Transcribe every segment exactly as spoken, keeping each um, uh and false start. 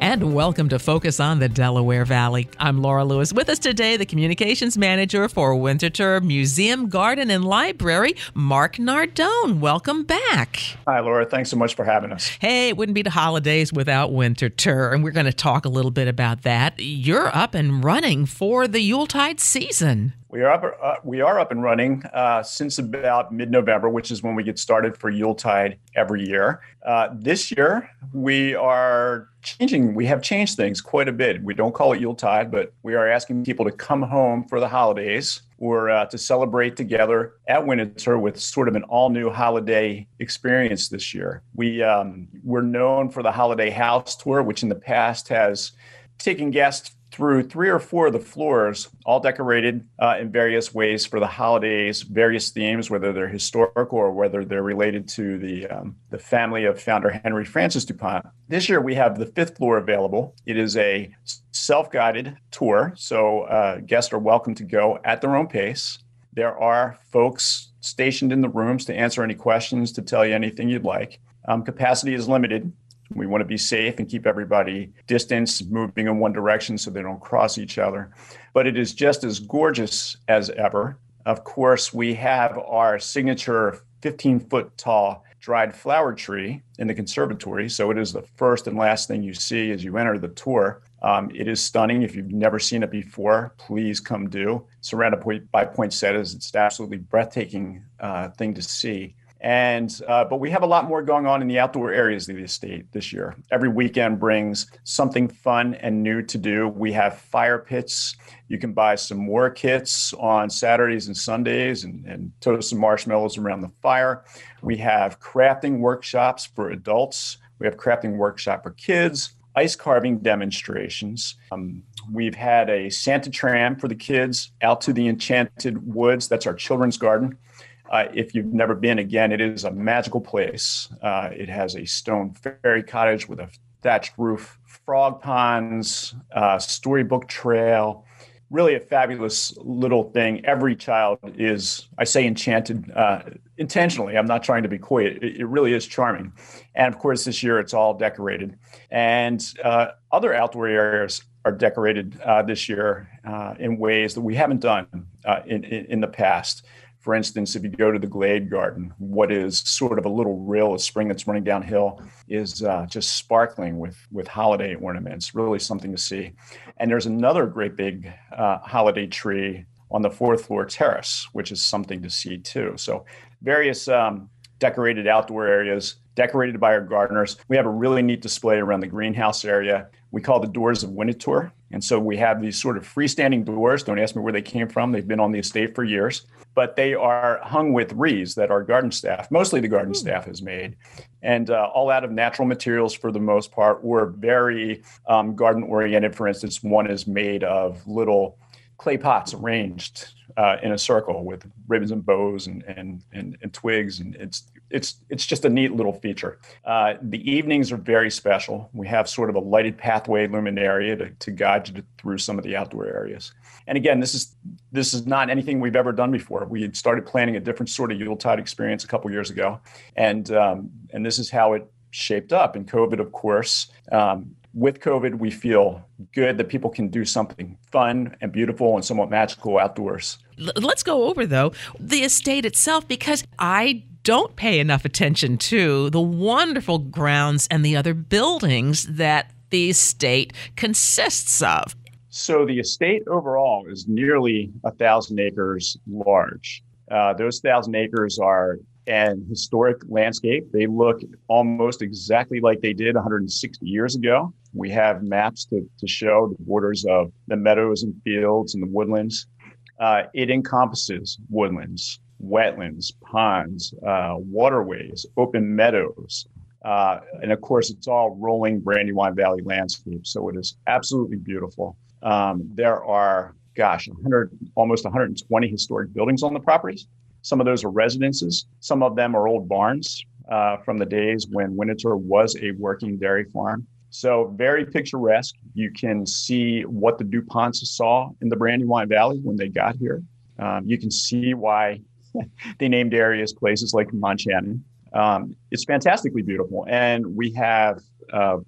And welcome to Focus on the Delaware Valley. I'm Laura Lewis. With us today, the communications manager for Winterthur Museum, Garden, and Library, Mark Nardone. Welcome back. Hi, Laura. Thanks so much for having us. Hey, it wouldn't be the holidays without Winterthur, and we're going to talk a little bit about that. You're up and running for the Yuletide season. We are up. Uh, we are up and running uh, since about mid-November, which is when we get started for Yuletide every year. Uh, this year, we are changing. We have changed things quite a bit. We don't call it Yuletide, but we are asking people to come home for the holidays or uh, to celebrate together at Winterthur with sort of an all-new holiday experience this year. We um, we're known for the Holiday House Tour, which in the past has taken guests through three or four of the floors, all decorated uh, in various ways for the holidays, various themes, whether they're historical or whether they're related to the um, the family of founder Henry Francis DuPont. This year, we have the fifth floor available. It is a self-guided tour, so uh, guests are welcome to go at their own pace. There are folks stationed in the rooms to answer any questions, to tell you anything you'd like. Um, capacity is limited. We want to be safe and keep everybody distanced, moving in one direction so they don't cross each other. But it is just as gorgeous as ever. Of course, we have our signature fifteen-foot tall dried flower tree in the conservatory. So it is the first and last thing you see as you enter the tour. Um, it is stunning. If you've never seen it before, please come do. Surrounded by poinsettias, it's an absolutely breathtaking uh, thing to see. And uh, but we have a lot more going on in the outdoor areas of the estate this year. Every weekend brings something fun and new to do. We have fire pits. You can buy some more kits on Saturdays and Sundays and, and toast some marshmallows around the fire. We have crafting workshops for adults. We have crafting workshop for kids, ice carving demonstrations. Um, we've had a Santa tram for the kids out to the Enchanted Woods. That's our children's garden. Uh, if you've never been, again, it is a magical place. Uh, it has a stone fairy cottage with a thatched roof, frog ponds, uh, storybook trail, really a fabulous little thing. Every child is, I say enchanted uh, intentionally. I'm not trying to be coy. It, it really is charming. And of course, this year it's all decorated. And uh, other outdoor areas are decorated uh, this year uh, in ways that we haven't done uh, in, in, in the past. For instance, if you go to the Glade Garden, what is sort of a little rill of spring that's running downhill is uh, just sparkling with, with holiday ornaments, really something to see. And there's another great big uh, holiday tree on the fourth floor terrace, which is something to see too. So various um, decorated outdoor areas, decorated by our gardeners. We have a really neat display around the greenhouse area. We call the Doors of Winterthur. And so we have these sort of freestanding doors. Don't ask me where they came from. They've been on the estate for years. But they are hung with wreaths that our garden staff, mostly the garden staff, has made. And uh, all out of natural materials for the most part. We're very um, garden-oriented. For instance, one is made of little clay pots arranged uh, in a circle with ribbons and bows and, and, and, and twigs. And it's it's it's just a neat little feature. Uh, the evenings are very special. We have sort of a lighted pathway luminaria to, to guide you through some of the outdoor areas. And again, this is this is not anything we've ever done before. We had started planning a different sort of Yuletide experience a couple years ago. And, um, and this is how it shaped up. And COVID, of course, um, with COVID, we feel good that people can do something fun and beautiful and somewhat magical outdoors. Let's go over, though, the estate itself, because I don't pay enough attention to the wonderful grounds and the other buildings that the estate consists of. So the estate overall is nearly a thousand acres large. Uh, those thousand acres are an historic landscape. They look almost exactly like they did one hundred sixty years ago. We have maps to, to show the borders of the meadows and fields and the woodlands. Uh, it encompasses woodlands, wetlands, ponds, uh, waterways, open meadows. Uh, and of course, it's all rolling Brandywine Valley landscape. So it is absolutely beautiful. Um, there are, gosh, one hundred, almost one hundred twenty historic buildings on the properties. Some of those are residences. Some of them are old barns uh, from the days when Winterthur was a working dairy farm. So very picturesque. You can see what the DuPonts saw in the Brandywine Valley when they got here. Um, you can see why they named areas places like Montana. Um, it's fantastically beautiful. And we have uh,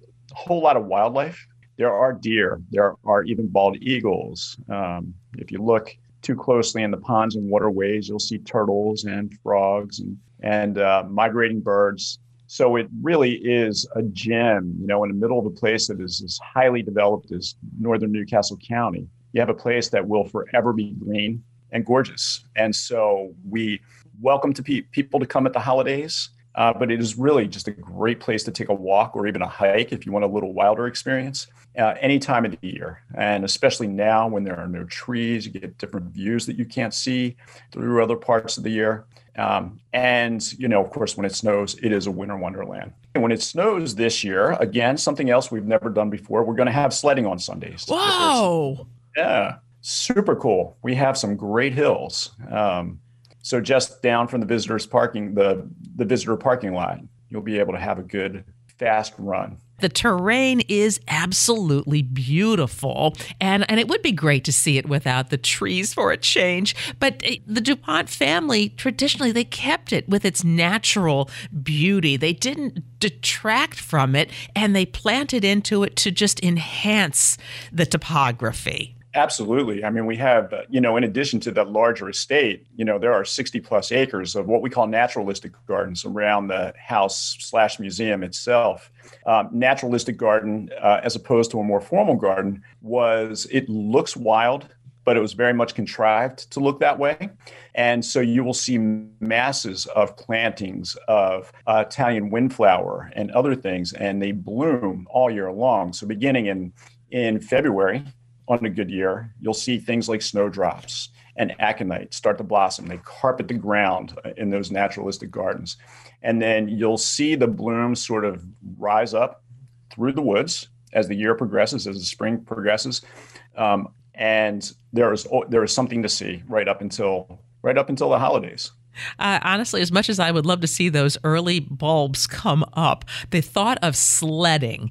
whole lot of wildlife. There are deer. There are even bald eagles. Um, if you look too closely in the ponds and waterways, you'll see turtles and frogs and, and uh, migrating birds. So it really is a gem, you know, in the middle of a place that is as highly developed as northern Newcastle County. You have a place that will forever be green and gorgeous. And so we welcome to pe- people to come at the holidays. Uh, but it is really just a great place to take a walk or even a hike if you want a little wilder experience uh, any time of the year. And especially now when there are no trees, you get different views that you can't see through other parts of the year. Um, and, you know, of course, when it snows, it is a winter wonderland. And when it snows this year, again, something else we've never done before, we're going to have sledding on Sundays. Whoa! Yeah, super cool. We have some great hills. Um, So just down from the visitors parking, the, the visitor parking lot, you'll be able to have a good, fast run. The terrain is absolutely beautiful, and, and it would be great to see it without the trees for a change. But the DuPont family, traditionally, they kept it with its natural beauty. They didn't detract from it, and they planted into it to just enhance the topography. Absolutely. I mean, we have, uh, you know, in addition to that larger estate, you know, there are sixty plus acres of what we call naturalistic gardens around the house slash museum itself. Um, naturalistic garden, uh, as opposed to a more formal garden, was, it looks wild, but it was very much contrived to look that way. And so you will see masses of plantings of uh, Italian windflower and other things, and they bloom all year long. So beginning in, in February, on a good year, you'll see things like snowdrops and aconite start to blossom. They carpet the ground in those naturalistic gardens. And then you'll see the blooms sort of rise up through the woods as the year progresses, as the spring progresses. Um, and there is there is something to see right up until right up until the holidays. Uh, honestly, as much as I would love to see those early bulbs come up, the thought of sledding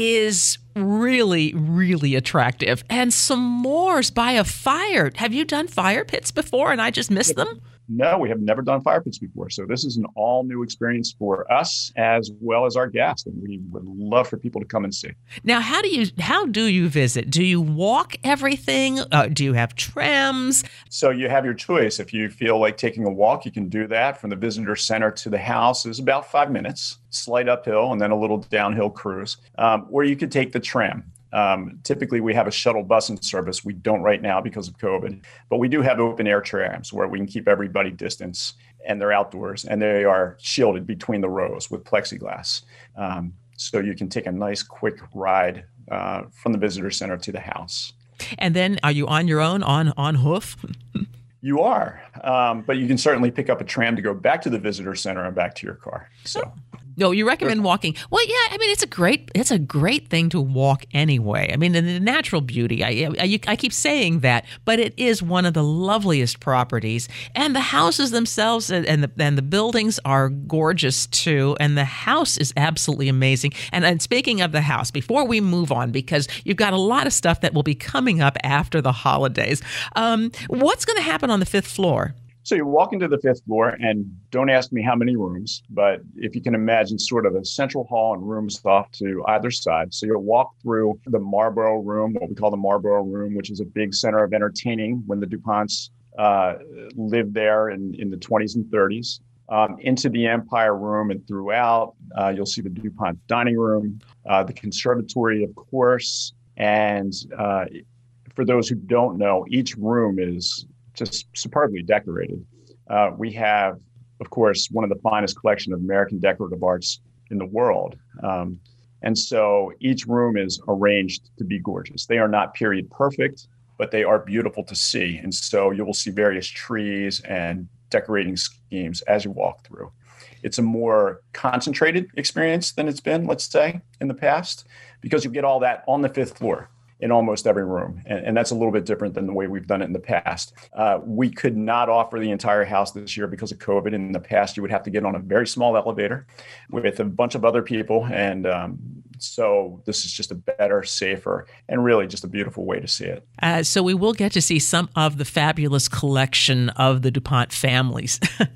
is really, really attractive. And s'mores by a fire. Have you done fire pits before and I just missed them? No, we have never done fire pits before. So this is an all new experience for us as well as our guests. And we would love for people to come and see. Now, how do you how do you visit? Do you walk everything? Uh, do you have trams? So you have your choice. If you feel like taking a walk, you can do that. From the visitor center to the house is about five minutes, slight uphill and then a little downhill cruise. Um, or you could take the tram. Um, typically, we have a shuttle busing service. We don't right now because of COVID, but we do have open air trams where we can keep everybody distance, and they're outdoors and they are shielded between the rows with plexiglass. Um, so you can take a nice quick ride uh, from the visitor center to the house. And then are you on your own on, on hoof? You are, um, but you can certainly pick up a tram to go back to the visitor center and back to your car. So. No, you recommend walking. Well, yeah, I mean, it's a great, it's a great thing to walk anyway. I mean, the, the natural beauty, I, I, I keep saying that, but it is one of the loveliest properties. And the houses themselves and, and the and the buildings are gorgeous too. And the house is absolutely amazing. And, and speaking of the house, before we move on, because you've got a lot of stuff that will be coming up after the holidays, um, what's going to happen on the fifth floor? So you walk into the fifth floor, and don't ask me how many rooms, but if you can imagine sort of a central hall and rooms off to either side. So you'll walk through the Marlborough Room, what we call the Marlborough Room, which is a big center of entertaining when the DuPonts uh, lived there in, in the twenties and thirties, um, into the Empire Room and throughout. Uh, you'll see the DuPont Dining Room, uh, the conservatory, of course. And uh, for those who don't know, each room is just superbly decorated. Uh, we have, of course, one of the finest collection of American decorative arts in the world. Um, and so each room is arranged to be gorgeous. They are not period perfect, but they are beautiful to see. And so you will see various trees and decorating schemes as you walk through. It's a more concentrated experience than it's been, let's say, in the past, because you get all that on the fifth floor in almost every room. And, and that's a little bit different than the way we've done it in the past. Uh, we could not offer the entire house this year because of COVID. In the past, you would have to get on a very small elevator with a bunch of other people. And um, so this is just a better, safer, and really just a beautiful way to see it. Uh, so we will get to see some of the fabulous collection of the DuPont families.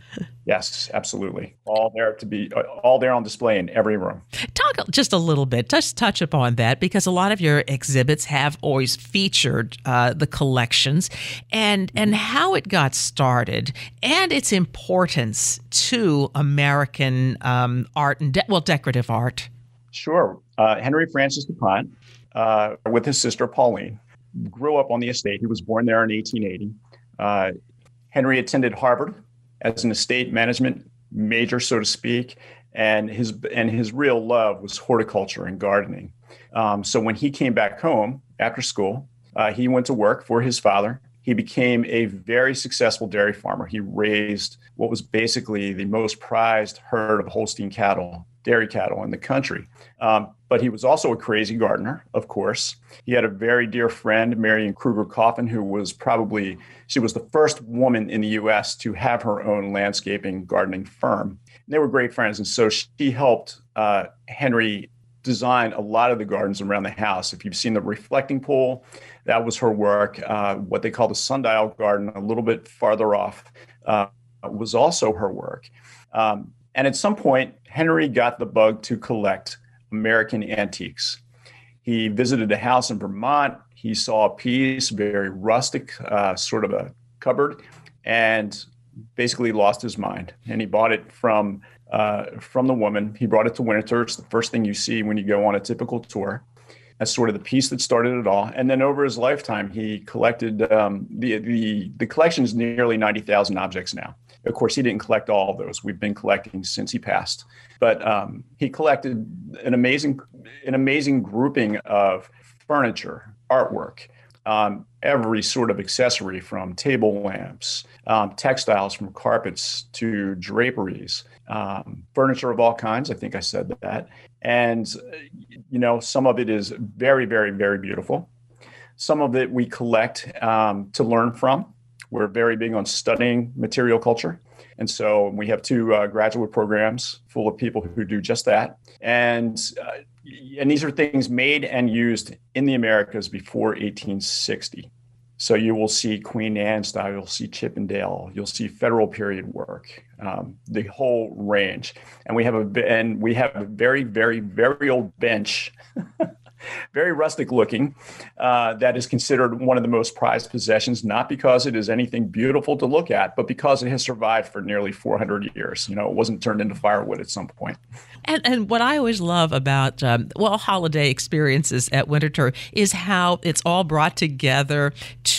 Yes, absolutely. All there to be, all there on display in every room. Talk just a little bit, just touch upon that, because a lot of your exhibits have always featured uh, the collections and and how it got started and its importance to American um, art and de- well, decorative art. Sure. Uh, Henry Francis DuPont, uh, with his sister Pauline, grew up on the estate. He was born there in eighteen eighty. Uh, Henry attended Harvard as an estate management major, so to speak, and his and his real love was horticulture and gardening. Um, so when he came back home after school, uh, he went to work for his father. He became a very successful dairy farmer. He raised what was basically the most prized herd of Holstein cattle, dairy cattle in the country. Um, but he was also a crazy gardener, of course. He had a very dear friend, Marion Kruger Coffin, who was probably, she was the first woman in the U S to have her own landscaping gardening firm. And they were great friends. And so she helped uh, Henry design a lot of the gardens around the house. If you've seen the reflecting pool, that was her work. Uh, what they call the sundial garden, a little bit farther off, uh, was also her work. Um, and at some point, Henry got the bug to collect American antiques. He visited a house in Vermont. He saw a piece, very rustic, uh, sort of a cupboard, and basically lost his mind. And he bought it from uh, from the woman. He brought it to Winterthur. It's the first thing you see when you go on a typical tour. That's sort of the piece that started it all. And then over his lifetime, he collected, um, the, the, the collection is nearly ninety thousand objects now. Of course, he didn't collect all of those. We've been collecting since he passed. But um, he collected an amazing, an amazing grouping of furniture, artwork, um, every sort of accessory from table lamps, um, textiles from carpets to draperies, um, furniture of all kinds. I think I said that. And, you know, some of it is very, very, very beautiful. Some of it we collect um, to learn from. We're very big on studying material culture. And so we have two uh, graduate programs full of people who do just that. And uh, and these are things made and used in the Americas before eighteen sixty. So you will see Queen Anne style, you'll see Chippendale, you'll see Federal period work, um, the whole range. And we have a and we have a very, very, very old bench, very rustic looking, uh, that is considered one of the most prized possessions, not because it is anything beautiful to look at, but because it has survived for nearly four hundred years. You know, it wasn't turned into firewood at some point. And, and what I always love about, um, well, holiday experiences at Winterthur is how it's all brought together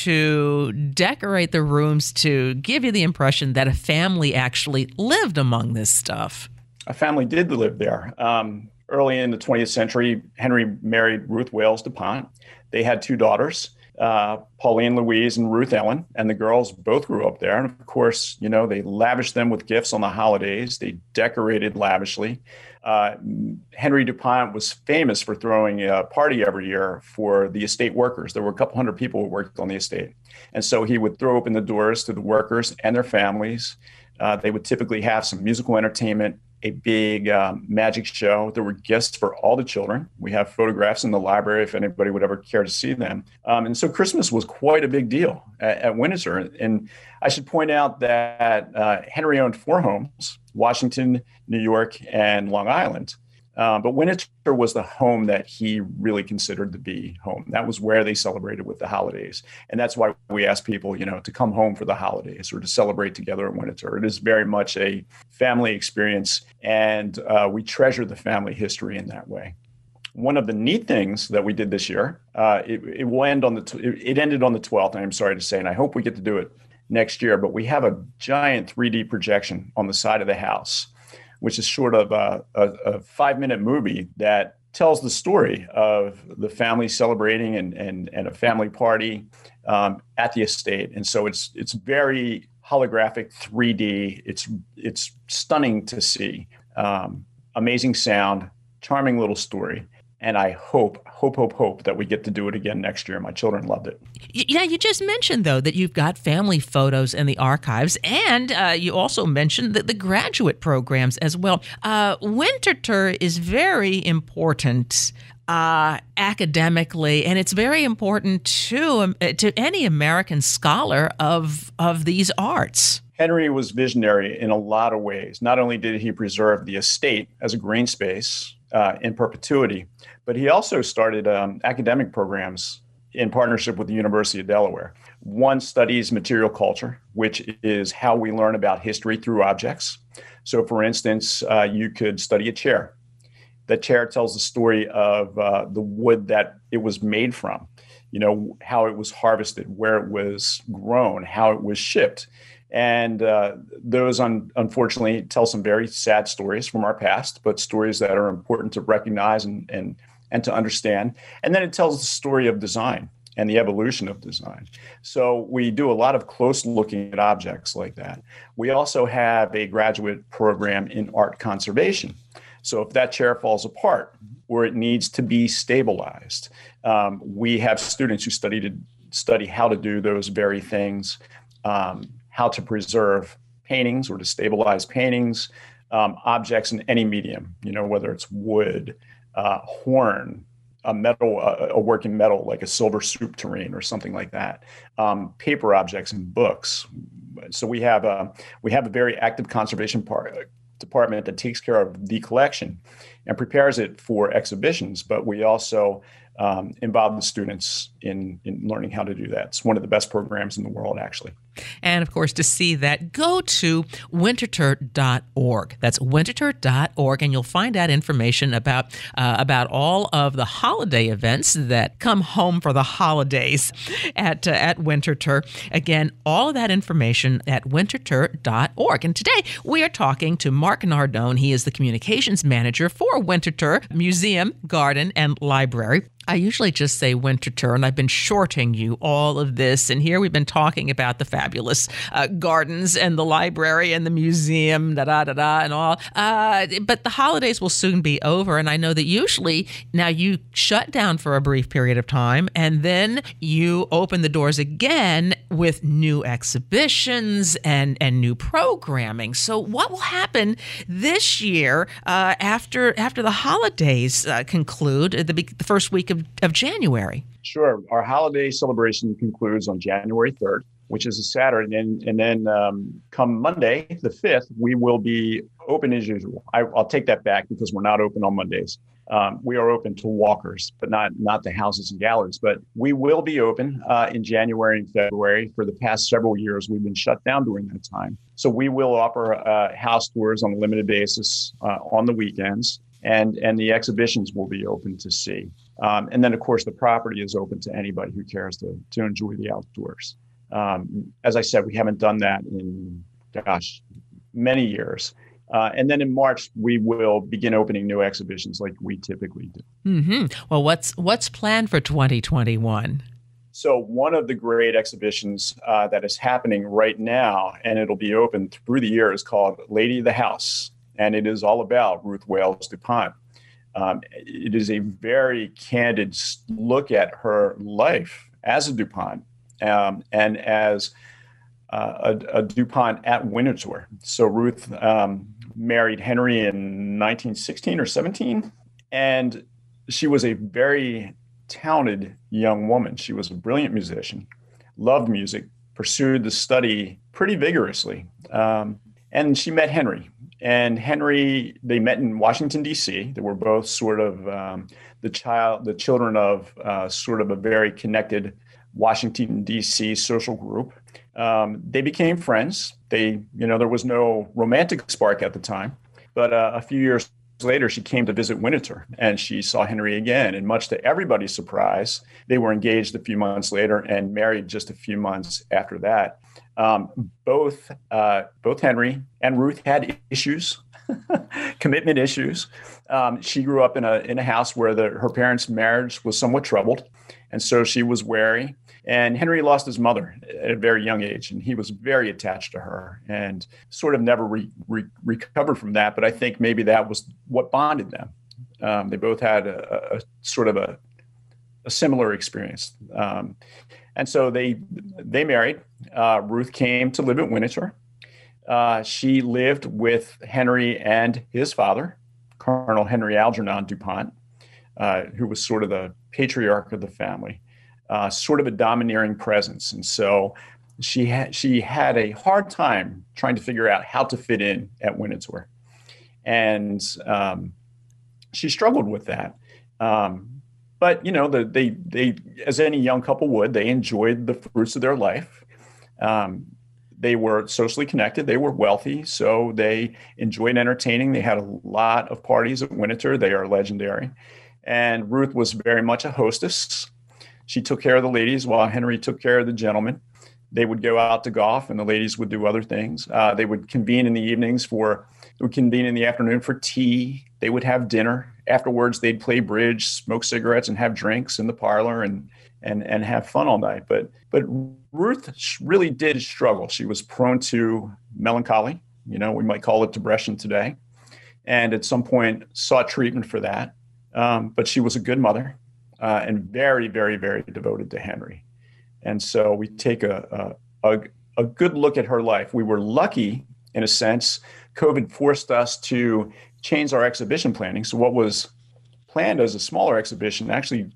to decorate the rooms to give you the impression that a family actually lived among this stuff. A family did live there. Um, early in the twentieth century, Henry married Ruth Wales DuPont. They had two daughters, uh, Pauline Louise and Ruth Ellen, and the girls both grew up there. And of course, you know, they lavished them with gifts on the holidays. They decorated lavishly. Uh, Henry DuPont was famous for throwing a party every year for the estate workers. There were a couple hundred people who worked on the estate. And so he would throw open the doors to the workers and their families. Uh, they would typically have some musical entertainment, a big um, magic show. There were gifts for all the children. We have photographs in the library if anybody would ever care to see them. Um, and so Christmas was quite a big deal at, at Winterthur. And I should point out that uh, Henry owned four homes, Washington, New York, and Long Island. Um, but Winterthur was the home that he really considered to be home. That was where they celebrated with the holidays. And that's why we ask people, you know, to come home for the holidays or to celebrate together in Winterthur. It is very much a family experience, and uh, we treasure the family history in that way. One of the neat things that we did this year, uh, it, it will end on the t- it ended on the twelfth. I'm sorry to say, and I hope we get to do it next year. But we have a giant three D projection on the side of the house, which is sort of a, a, a five-minute movie that tells the story of the family celebrating and and, and a family party um, at the estate. And so it's it's very holographic, three D. It's it's stunning to see. Um, amazing sound, charming little story. And I hope, hope, hope, hope that we get to do it again next year. My children loved it. Yeah, you just mentioned, though, that you've got family photos in the archives, and uh, you also mentioned that the graduate programs as well. Uh, Winterthur is very important uh, academically, and it's very important to um, to any American scholar of of these arts. Henry was visionary in a lot of ways. Not only did he preserve the estate as a green space uh, in perpetuity, but he also started um, academic programs in partnership with the University of Delaware. One studies material culture, which is how we learn about history through objects. So, for instance, uh, you could study a chair. That chair tells the story of uh, the wood that it was made from, you know, how it was harvested, where it was grown, how it was shipped. And uh, those, un- unfortunately, tell some very sad stories from our past, but stories that are important to recognize and, and, and to understand. And then it tells the story of design and the evolution of design. So we do a lot of close looking at objects like that. We also have a graduate program in art conservation. So if that chair falls apart or it needs to be stabilized, um, we have students who study to study how to do those very things. Um, how to preserve paintings or to stabilize paintings, um, objects in any medium, you know, whether it's wood, uh, horn, a metal, a, a working metal like a silver soup tureen or something like that, um, paper objects and books. So we have a, we have a very active conservation part, department that takes care of the collection and prepares it for exhibitions, but we also um, involve the students in, in learning how to do that. It's one of the best programs in the world, actually. And, of course, to see that, go to winterthur dot org. That's winterthur dot org, and you'll find out information about uh, about all of the holiday events that come home for the holidays at uh, at Winterthur. Again, all of that information at winterthur dot org. And today we are talking to Mark Nardone. He is the communications manager for Winterthur Museum, Garden, and Library. I usually just say Winterthur, and I've been shorting you all of this. And here we've been talking about the fabulous uh, gardens and the library and the museum, da da da da, and all. Uh, but the holidays will soon be over, and I know that usually now you shut down for a brief period of time, and then you open the doors again with new exhibitions and and new programming. So what will happen this year uh, after after the holidays uh, conclude, the, the first week of of January? Sure. Our holiday celebration concludes on January third, which is a Saturday. And, and then um, come Monday, the fifth, we will be open as usual. I, I'll take that back because we're not open on Mondays. Um, we are open to walkers, but not, not the houses and galleries. But we will be open uh, in January and February. For the past several years, we've been shut down during that time. So we will offer uh, house tours on a limited basis uh, on the weekends. And, and the exhibitions will be open to see. Um, and then, of course, the property is open to anybody who cares to, to enjoy the outdoors. Um, as I said, we haven't done that in, gosh, many years. Uh, and then in March, we will begin opening new exhibitions like we typically do. Mm-hmm. Well, what's what's planned for twenty twenty-one? So one of the great exhibitions uh, that is happening right now, and it'll be open through the year, is called Lady of the House. And it is all about Ruth Wales DuPont. Um, it is a very candid look at her life as a DuPont um, and as uh, a, a DuPont at Winterthur. So Ruth um, married Henry in nineteen sixteen or seventeen, and she was a very talented young woman. She was a brilliant musician, loved music, pursued the study pretty vigorously, um, and she met Henry. And Henry, they met in Washington, D C. They were both sort of um, the child, the children of uh, sort of a very connected Washington, D C social group. Um, they became friends. They, you know, there was no romantic spark at the time, but uh, a few years later, she came to visit Winterthur and she saw Henry again. And much to everybody's surprise, they were engaged a few months later and married just a few months after that. Um, both uh, both Henry and Ruth had issues, commitment issues. Um, she grew up in a in a house where the, her parents' marriage was somewhat troubled, and so she was wary. And Henry lost his mother at a very young age, and he was very attached to her and sort of never re, re, recovered from that. But I think maybe that was what bonded them. Um, they both had a, a sort of a, a similar experience. Um, And so they they married. Uh, Ruth came to live at Winterthur. Uh, she lived with Henry and his father, Colonel Henry Algernon DuPont. uh, who was sort of the patriarch of the family, uh, sort of a domineering presence. And so she had she had a hard time trying to figure out how to fit in at Winterthur. And um, she struggled with that. Um, but, you know, the, they, they, as any young couple would, they enjoyed the fruits of their life. Um, they were socially connected. They were wealthy. So they enjoyed entertaining. They had a lot of parties at Winterthur. They are legendary. And Ruth was very much a hostess. She took care of the ladies while Henry took care of the gentlemen. They would go out to golf and the ladies would do other things. Uh, they would convene in the evenings for, they would convene in the afternoon for tea. They would have dinner. Afterwards, they'd play bridge, smoke cigarettes, and have drinks in the parlor and and and have fun all night. But but Ruth really did struggle. She was prone to melancholy. You know, we might call it depression today. And at some point sought treatment for that. Um, but she was a good mother uh, and very, very, very devoted to Henry. And so we take a, a, a, a good look at her life. We were lucky, in a sense. COVID forced us to change our exhibition planning. So what was planned as a smaller exhibition, actually,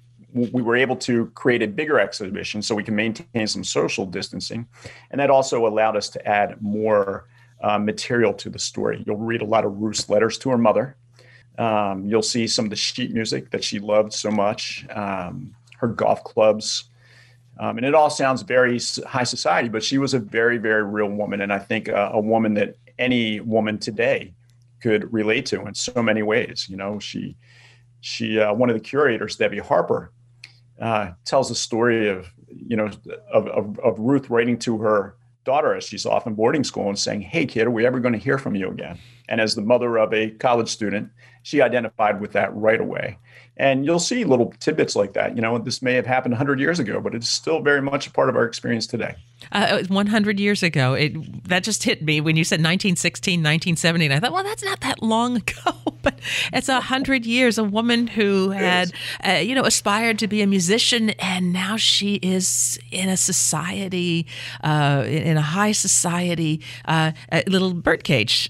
we were able to create a bigger exhibition so we can maintain some social distancing. And that also allowed us to add more uh, material to the story. You'll read a lot of Ruth's letters to her mother. Um, you'll see some of the sheet music that she loved so much, um, her golf clubs. Um, and it all sounds very high society, but she was a very, very real woman. And I think uh, a woman that any woman today could relate to in so many ways. You know, she, she, uh, one of the curators, Debbie Harper, uh, tells a story of, you know, of, of, of Ruth writing to her daughter as she's off in boarding school and saying, "Hey, kid, are we ever going to hear from you again?" And as the mother of a college student, she identified with that right away. And you'll see little tidbits like that. You know, this may have happened one hundred years ago, but it's still very much a part of our experience today. Uh, one hundred years ago, it, that just hit me when you said nineteen sixteen, nineteen seventeen. I thought, well, that's not that long ago, but it's one hundred years. A woman who had, uh, you know, aspired to be a musician, and now she is in a society, uh, in a high society, uh, a little birdcage.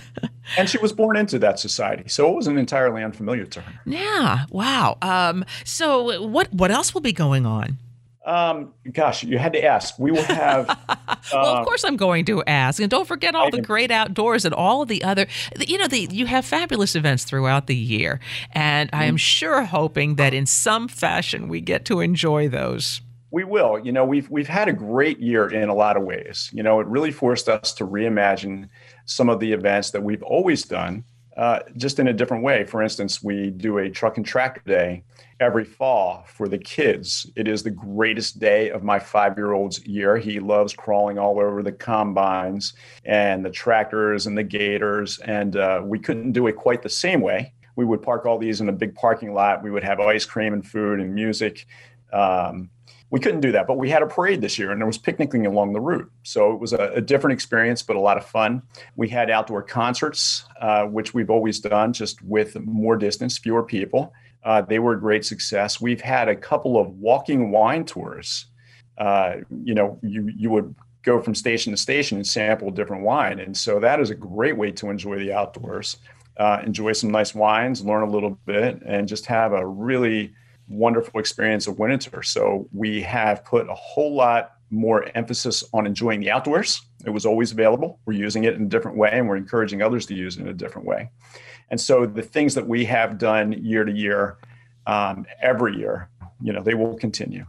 And she was born into that society, so it wasn't entirely unfamiliar to her. Yeah, wow. Um, so what what else will be going on? Um, gosh, you had to ask. We will have. Well, uh, of course I'm going to ask, and don't forget all I the can- great outdoors and all of the other. You know, the you have fabulous events throughout the year, and I am sure hoping that in some fashion we get to enjoy those. We will. You know, we've we've had a great year in a lot of ways. You know, it really forced us to reimagine some of the events that we've always done, uh, just in a different way. For instance, we do a truck and tractor day every fall for the kids. It is the greatest day of my five-year-old's year. He loves crawling all over the combines and the tractors and the gators, and uh, we couldn't do it quite the same way. We would park all these in a big parking lot. We would have ice cream and food and music. Um, We couldn't do that, but we had a parade this year and there was picnicking along the route. So it was a, a different experience, but a lot of fun. We had outdoor concerts, uh, which we've always done, just with more distance, fewer people. Uh, they were a great success. We've had a couple of walking wine tours. Uh, you know, you, you would go from station to station and sample different wine. And so that is a great way to enjoy the outdoors, uh, enjoy some nice wines, learn a little bit, and just have a really wonderful experience of Winterthur. So we have put a whole lot more emphasis on enjoying the outdoors. It was always available. We're using it in a different way, and we're encouraging others to use it in a different way. And so the things that we have done year to year, um, every year, you know, they will continue.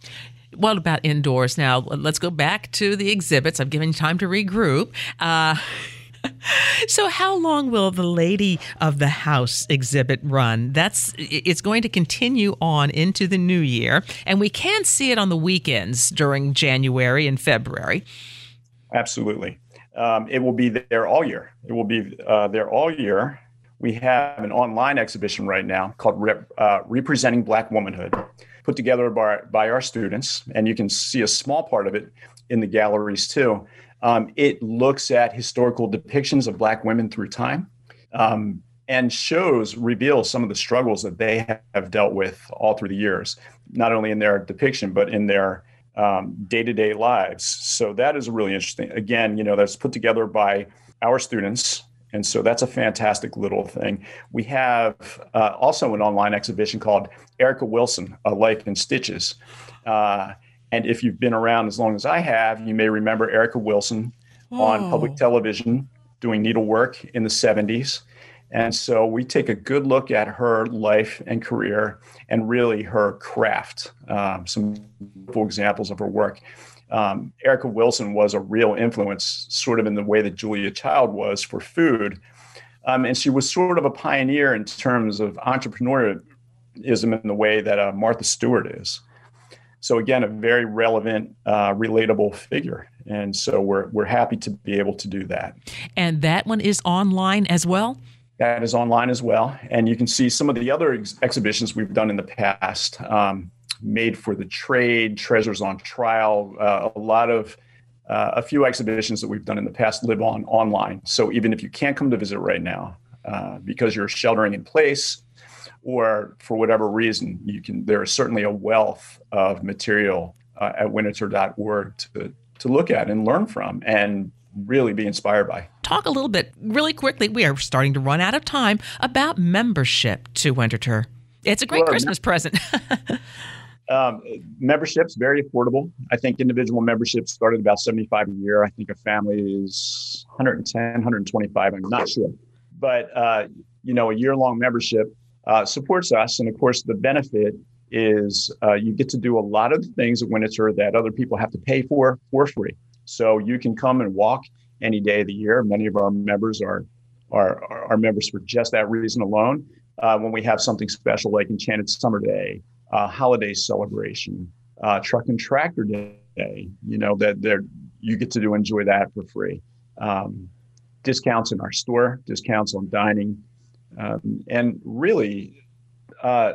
What about indoors? Now, let's go back to the exhibits. I've given you time to regroup. Uh, So how long will the Lady of the House exhibit run? That's it's going to continue on into the new year, and we can see it on the weekends during January and February. Absolutely. Um, it will be there all year. It will be uh, there all year. We have an online exhibition right now called Rep, uh, Representing Black Womanhood, put together by, by our students, and you can see a small part of it in the galleries too. Um, it looks at historical depictions of Black women through time, um, and shows, reveals some of the struggles that they have dealt with all through the years, not only in their depiction, but in their um, day-to-day lives. So that is really interesting. Again, you know, that's put together by our students And so that's a fantastic little thing. We have uh, also an online exhibition called Erica Wilson, A Life in Stitches. Uh, and if you've been around as long as I have, you may remember Erica Wilson oh. on public television doing needlework in the seventies. And so we take a good look at her life and career and really her craft, um, some beautiful examples of her work. Um, Erica Wilson was a real influence, sort of in the way that Julia Child was for food. Um, and she was sort of a pioneer in terms of entrepreneurialism in the way that uh, Martha Stewart is. So again, a very relevant, uh, relatable figure. And so we're we're happy to be able to do that. And that one is online as well? That is online as well. And you can see some of the other ex- exhibitions we've done in the past. Um, Made for the Trade, Treasures on Trial, uh, a lot of, uh, a few exhibitions that we've done in the past live on online. So even if you can't come to visit right now uh, because you're sheltering in place or for whatever reason, you can. There is certainly a wealth of material uh, at winterthur dot org to, to look at and learn from and really be inspired by. Talk a little bit really quickly. We are starting to run out of time about membership to Winterthur. It's a great Sure. Christmas present. Um, membership's very affordable. I think individual memberships started about seventy-five a year. I think a family is one hundred ten, one hundred twenty-five. I'm not sure. But, uh, you know, a year-long membership uh, supports us. And of course, the benefit is uh, you get to do a lot of things at Winterthur that other people have to pay for for free. So you can come and walk any day of the year. Many of our members are, are, are members for just that reason alone. Uh, when we have something special like Enchanted Summer Day, Uh, holiday celebration, uh, truck and tractor day, you know, that there you get to do enjoy that for free. Um, discounts in our store, discounts on dining, um, and really uh,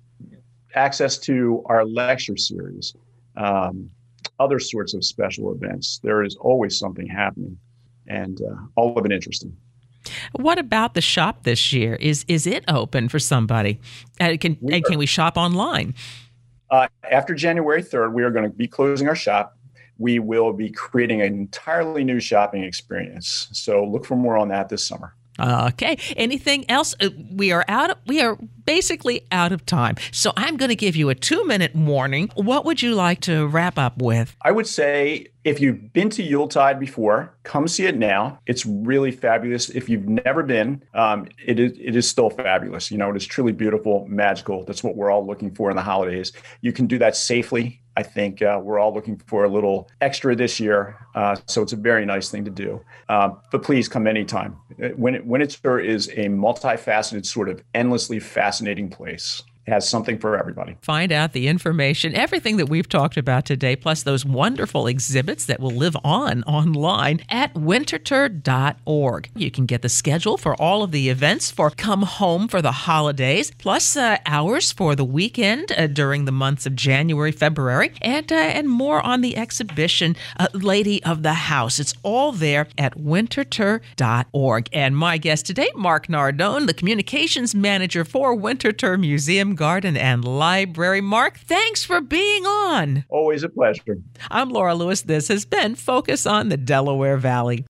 access to our lecture series, um, other sorts of special events. There is always something happening, and uh, all of it interesting. What about the shop this year? Is is it open for somebody? Uh, can we can we shop online? Uh, after January third, we are going to be closing our shop. We will be creating an entirely new shopping experience. So look for more on that this summer. Okay. Anything else? Uh, We are out. Of, we are basically out of time. So I'm going to give you a two-minute warning. What would you like to wrap up with? I would say if you've been to Yuletide before, come see it now. It's really fabulous. If you've never been, um, it is it is still fabulous. You know, it is truly beautiful, magical. That's what we're all looking for in the holidays. You can do that safely. I think uh, we're all looking for a little extra this year. Uh, so it's a very nice thing to do. Uh, but please come anytime. When Winterthur is a multifaceted, sort of endlessly fascinating place. It has something for everybody. Find out the information, everything that we've talked about today, plus those wonderful exhibits that will live on online at winterthur dot org. You can get the schedule for all of the events for Come Home for the holidays, plus uh, hours for the weekend uh, during the months of January, February, and uh, and more on the exhibition, uh, Lady of the House. It's all there at winterthur dot org. And my guest today, Mark Nardone, the communications manager for Winterthur Museum, Garden and Library. Mark, thanks for being on. Always a pleasure. I'm Laura Lewis. This has been Focus on the Delaware Valley.